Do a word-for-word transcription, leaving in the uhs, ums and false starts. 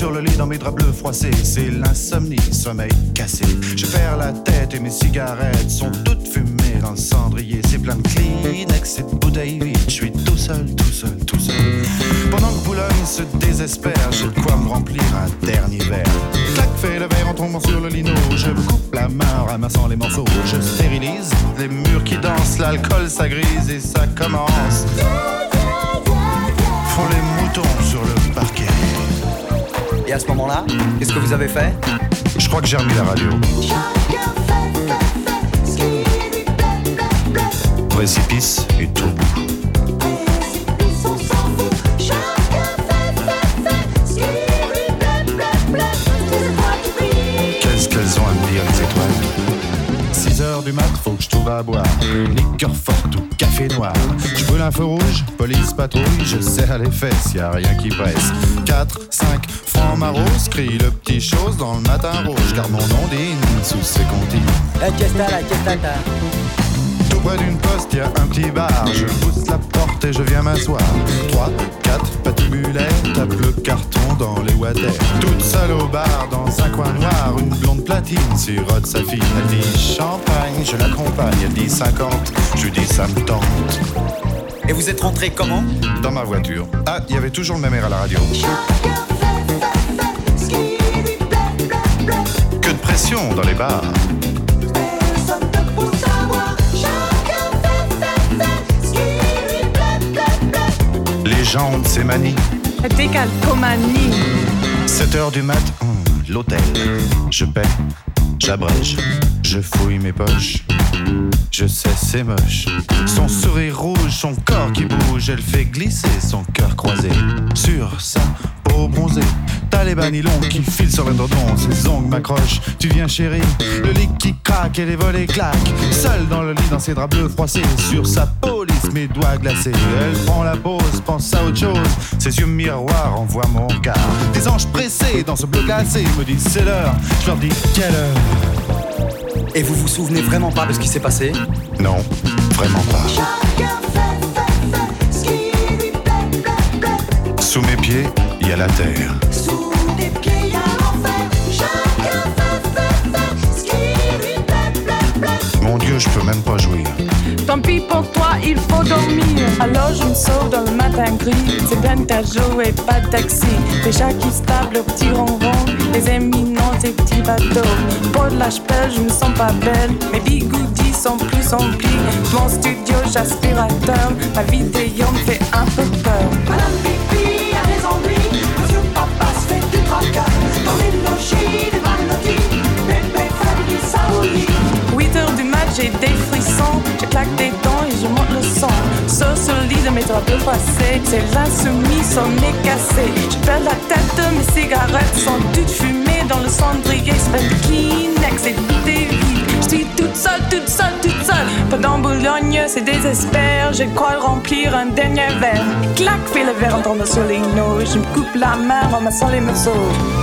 sur le lit dans mes draps bleus froissés. C'est l'insomnie, sommeil cassé. Je perds la tête et mes cigarettes sont toutes fumées dans le cendrier. C'est plein de Kleenex et de bouteilles vides. Je suis tout seul, tout seul, tout seul. Pendant que Boulogne se désespère, j'ai de quoi me remplir un dernier verre. Clac, fais le verre en tombant sur le lino. Je me coupe la main en ramassant les morceaux. Je stérilise les murs qui dansent. L'alcool ça grise et ça commence. Font les moutons sur le parquet. Et à ce moment-là, qu'est-ce que vous avez fait? Je crois que j'ai remis la radio. Précipice et tout. Qu'est-ce qu'elles ont à me dire, les étoiles? six heures du mat, faut que je trouve à boire. Liqueur forte ou café noir. Je veux l'info rouge, police patrouille. Je serre les fesses, y'a rien qui presse. quatre, cinq, francs maros, crie le petit chose dans le matin rouge. Car mon nom dîne sous ses comptines. La questa, la questa, Tout près d'une poste, y'a un petit bar. Je pousse la porte et je viens m'asseoir. trois, quatre, patibulaires, tape le carton dans les water. Toute seule au bar, dans un coin noir, une blonde platine sirote sa fille. Elle dit champagne, je l'accompagne. Elle dit cinquante, je lui dis ça me tente. Et vous êtes rentré comment? Dans ma voiture. Ah, il y avait toujours le même air à la radio. Que de pression dans les bars. Les gens ont de ces manies. Décalcomanie. sept heures du mat, hum, l'hôtel. Je paie, j'abrège, je fouille mes poches. Je sais, c'est moche. Son sourire rouge, son corps qui bouge. Elle fait glisser son cœur croisé sur sa peau bronzée. T'as les bas nylons qui filent sur l'indrodon. Ses ongles m'accrochent, tu viens chérie. Le lit qui craque et les volets claquent. Seule dans le lit, dans ses draps bleus froissés. Sur sa peau lisse, mes doigts glacés. Elle prend la pause, pense à autre chose. Ses yeux miroirs envoient mon regard. Des anges pressés dans ce bleu glacé me disent c'est l'heure. Je leur dis quelle heure. Et vous vous souvenez vraiment pas de ce qui s'est passé? Non, vraiment pas. Sous mes pieds, il y a la terre. Sous tes pieds, il y a l'enfer. Chacun fait, fait, fait ce qui lui plaît, plaît, plaît. Mon Dieu, je peux même pas jouir. Tant pis pour toi, il faut dormir. Alors je me sauve dans le matin gris. C'est plein de jour et pas de taxi. Les chats qui se tapent leur petit ronron. Les éminents, ces petits bateaux. Pour de la ch'pelle, je me sens pas belle. Mes bigoudis sont plus emplis. Mon studio, j'aspirateur. Ma vidéo me fait un peu peur. Madame Pipi a raison de lui. Monsieur Papa se fait du tracas. Dans les logis, des malotis. Bébé famille Saouli. huit heures du mat, j'ai des frissons. Je claque des dents et je monte le son. Sauf sur le lit de mes draps bleus froissés. C'est l'insoumis, son nez cassé. Je perds la tête, mes cigarettes sont toutes fumées dans le cendrier. C'est pas de Kleenex et de bouteilles vides. Je suis toute seule, toute seule, toute seule. Pendant Boulogne, c'est désespère. Je crois remplir un dernier verre. Clac, fais le verre en tombant sur les noix. Je me coupe la main en ramassant les morceaux.